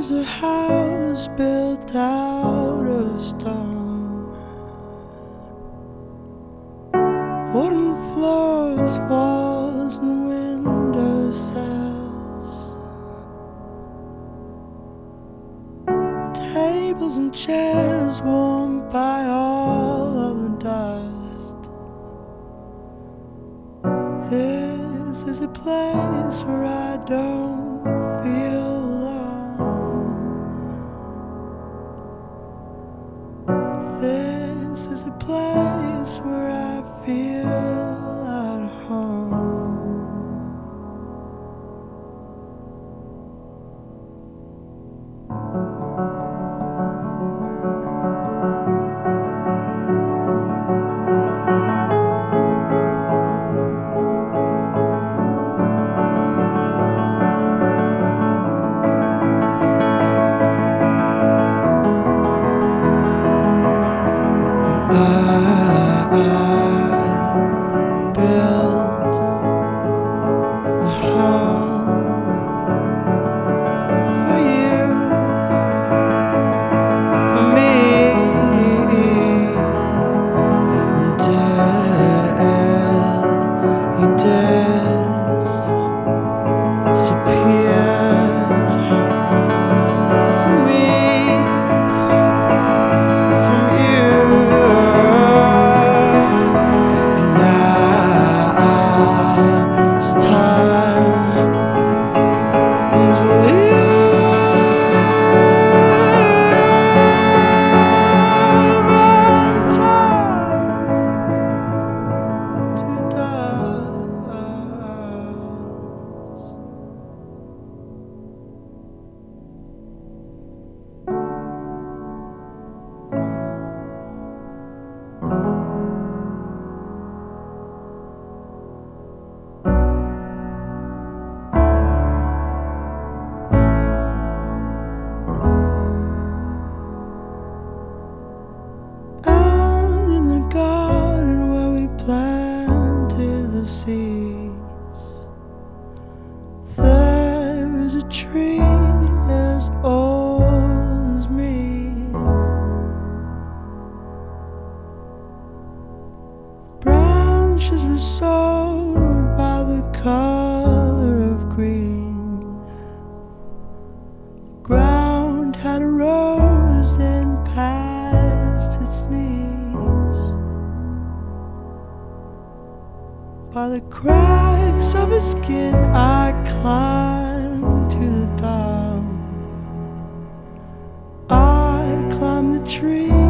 was a house built out of stone, wooden floors, walls and window sills, tables and chairs warmed by all of the dust. This is a place where I don't feel alone. This is a place where I feel at home. I built a home for you, for me, until you disappeared from me, from you. It's time to live and time to there is a tree as old as me. Branches were sown by the color of green. The ground had rose and past its knees. By the cracks of his skin I climbed to the top. I climbed the tree.